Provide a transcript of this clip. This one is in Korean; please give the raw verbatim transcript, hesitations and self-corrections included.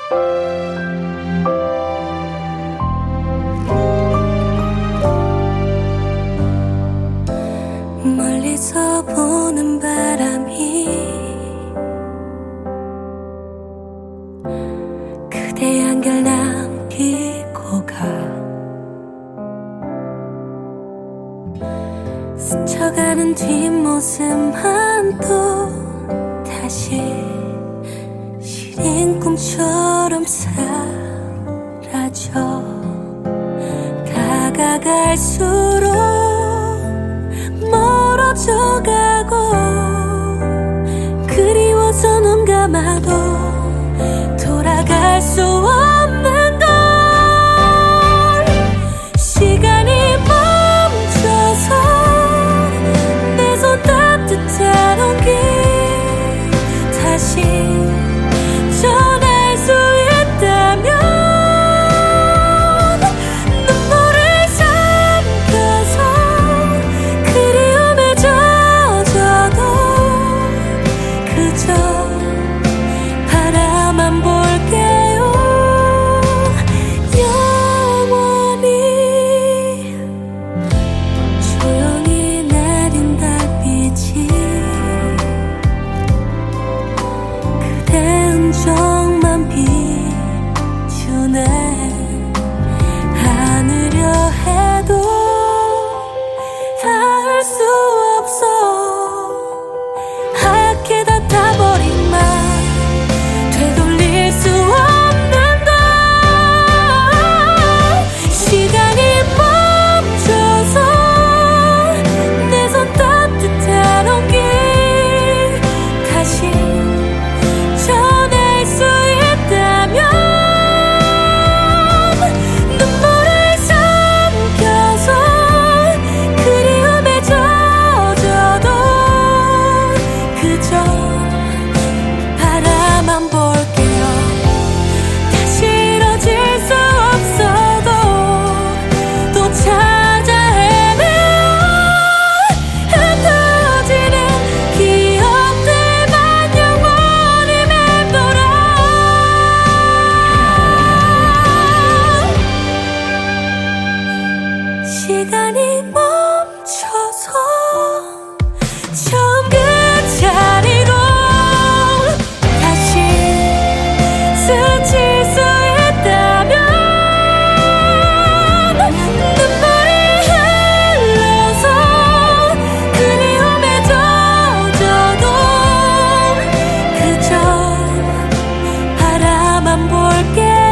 멀리서 보는 바람이 그대 한결 남기고 가 스쳐가는 뒷모습만 또 다시 시린 꿈처럼 사라져 다가갈수록 멀어져가고 그리워서 눈 감아도 돌아갈 수 없는 걸 시간이 멈춰서 내 손 따뜻한 온기 다시 전할 수 있다면 정만 비추네 안으려 해도 닿을 수 없어 하얗게 다 타버린 말 되돌릴 수 없는 걸 시간이 멈춰서 내 손 따뜻한 온기 다시 시간이 멈춰서 처음 그 자리로 다시 스칠 수 있다면 눈물이 흘러서 그리움에 젖어도 그저 바라만 볼게